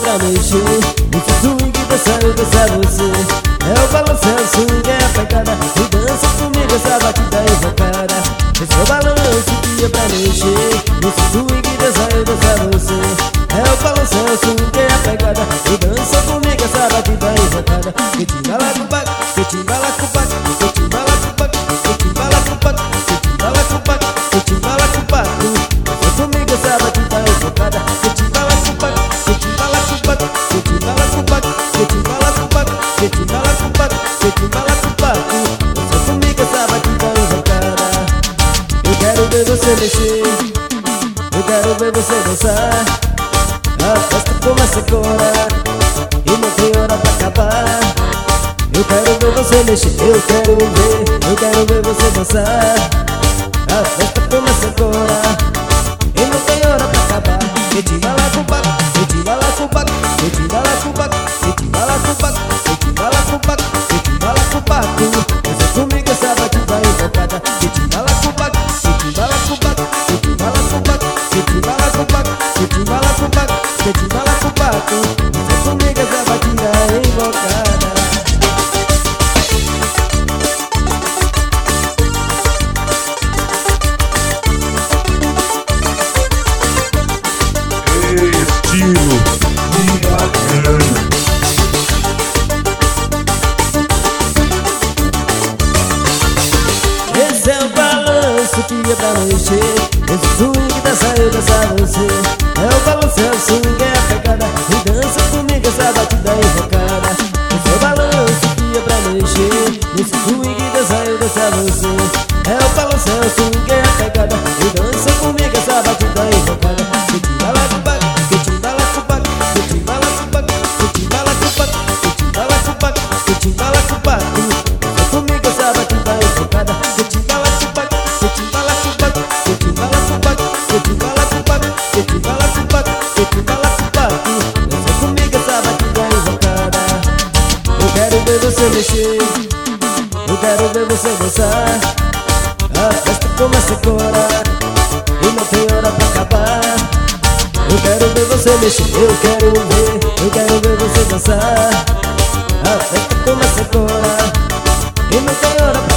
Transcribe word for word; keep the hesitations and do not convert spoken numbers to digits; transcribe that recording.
pra mexer. Esse swing dançar, eu dançar você. É o balanço, é o swing, é a pegada. E dança comigo essa batida invocada. Esse é o balanço que é pra mexer. Esse swing dançar, eu dançar você. É o balanço, é o swing, é a pegada. E dança comigo essa batida invocada. Que te bala com bac, que te bala com bac, que te bala com bac, que te bala com bac, que te bala com bac, que te bala com bac. Dança comigo essa batida invocada. Que te bala com bac, que te bala com bac, que te bala com bac, que te bala com bac, que te bala com bac, que te bala com bac. Dança comigo essa batida invocada. Eu quero ver você mexer, eu quero ver você dançar. A festa começa agora e não tem hora pra acabar. Eu quero ver você mexer, eu quero ver, eu quero ver você dançar. A festa começa agora e não tem hora pra acabar. Que te bala com bac, que te bala com bac, que te bala com bac, que te bala com bac, que te bala com bac, que te bala com bac. Dança comigo essa batida invocada. Que te bala com bac, que te bala com bac, que te bala com bac, que te bala com bac, que te bala com bac, que te bala com bac. Dança comigo essa batida invocada. Estilo e bacana. Esse é o balanço que é pra mexer. Esse swing dança, eu dançar você. É o balanço, é o swing, é a pegada. E dança comigo essa batida invocada. Esse é o balanço que é pra mexer. Esse swing dança, eu dançar você. É o balanço, é o swing, é a pegada. E dança comigo essa batida invocada. Que te bala com bac, que te bala com bac, que te bala com bac, que te bala com bac, que te bala com bac, que te bala com bac. Dança comigo essa batida invocada. Que te bala com bac, que te bala com bac, que te bala com bac, que te bala com bac, que te bala com bac, que te bala com bac. Dança comigo essa batida invocada. Eu quero ver você mexer, eu quero ver você dançar. A festa começa agora e não tem hora pra acabar. Eu quero ver você mexer, eu quero ver, eu quero ver você dançar. A festa começa agora e não tem hora pra